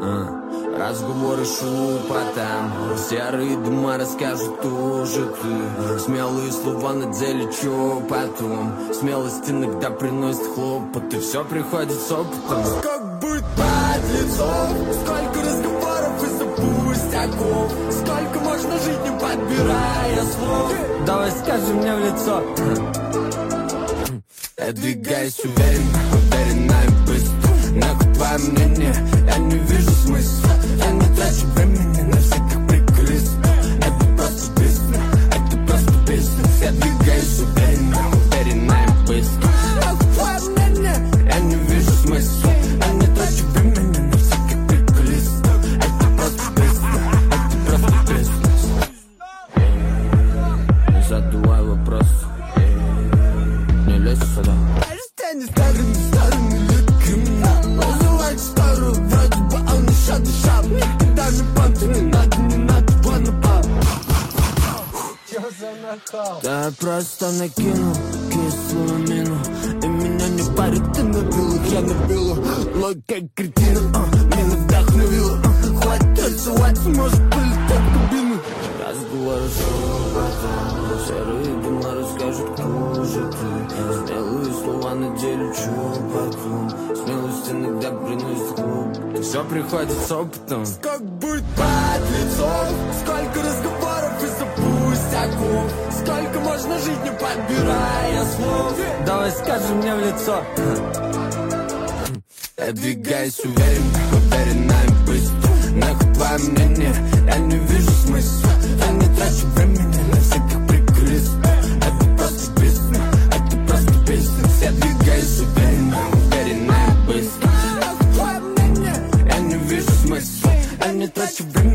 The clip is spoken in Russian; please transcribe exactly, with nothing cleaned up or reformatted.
Разговоры шепотом, серые дома расскажут тоже ты. Смелые слова на деле, чё потом? Смелость иногда приносит хлопоты, все приходит с опытом. Как быть подлецом? Сколько разговоров из-за пустяков? Сколько можно жить, не подбирая слов? Давай скажи мне в лицо. Я двигаюсь уверенно, уверенно и быстро. Нахуй твое мнение, я не вижу смысла. Я не трачу времени на всяких приколистов. Это просто бизнес, это просто бизнес. Я двигаюсь уверенно, уверенно и быстро. Нахуй твое мнение, я не вижу смысла. Я не трачу времени на всяких приколистов. Это просто бизнес, это просто бизнес. Не задавай вопрос, не лезь сюда. Перестань старым, старым или криминал. Называть старую, вроде бы он еще дышал. Никогда не понты, не надо, не надо планопал. Чё за нахал? Да я просто накинул кислую мину. И меня не парит, ты набил их, я набил их. Логика кретина, меня вдохновила. Хватит танцевать, может полететь в кабину. Разговоры шепотом, серые дома расскажут, кто же ты. Смелые слова на деле, чё потом? Смелость иногда приносит хлоп. Все приходит с опытом. Как быть подлецом? Сколько разговоров из-за пустяков? Сколько можно жить, не подбирая слов? Давай скажи мне в лицо. Я двигаюсь уверенно, уверенно и быстро. Нахуй твое мнение, я не вижу смысла. Я не трачу времени на всяких приколистов. Это просто бизнес, это просто бизнес. Я двигаюсь уверенно, уверенно и быстро. Нахуй твое мнение, я не вижу смысла. Я не трачу времени.